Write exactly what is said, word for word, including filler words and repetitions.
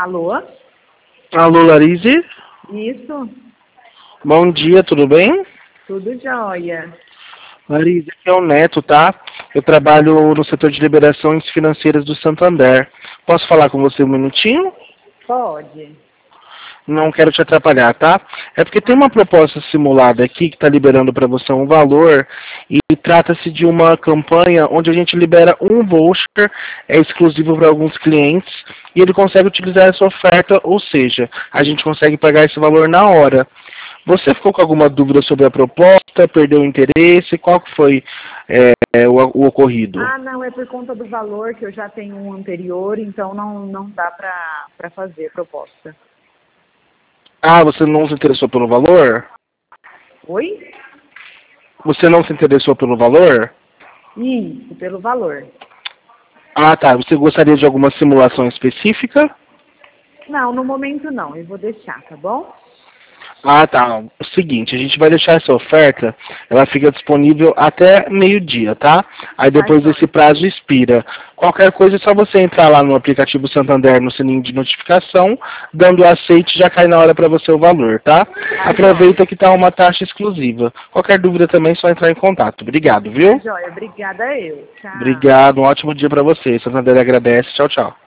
Alô? Alô, Larise? Isso, Bom dia, tudo bem? tudo jóia. Larise, aqui é o Neto, tá? Eu trabalho no setor de liberações financeiras do Santander. Posso falar com você um minutinho? Pode. Não quero te atrapalhar, tá? É porque tem uma proposta simulada aqui que está liberando para você um valor e trata-se de uma campanha onde a gente libera um voucher, é exclusivo para alguns clientes e ele consegue utilizar essa oferta, ou seja, a gente consegue pagar esse valor na hora. Você ficou com alguma dúvida sobre a proposta? Perdeu o interesse? Qual que foi é, o, o ocorrido? Ah, não, é por conta do valor que eu já tenho um anterior, então não, não dá pra, pra fazer a proposta. Ah, você não se interessou pelo valor? Oi? Você não se interessou pelo valor? Isso, pelo valor. Ah, tá. Você gostaria de alguma simulação específica? Não, no momento não, eu vou deixar, tá bom? Ah, tá. O seguinte, a gente vai deixar essa oferta, ela fica disponível até meio-dia, tá? Aí Tá depois jóia. desse prazo expira. Qualquer coisa é só você entrar lá no aplicativo Santander, no sininho de notificação, dando aceite, já cai na hora para você o valor, tá? Tá Aproveita jóia. que tá uma taxa exclusiva. Qualquer dúvida também é só entrar em contato. Obrigado, Tá viu? jóia, obrigada eu. Tchau. Obrigado, um ótimo dia para você. Santander agradece. Tchau, tchau.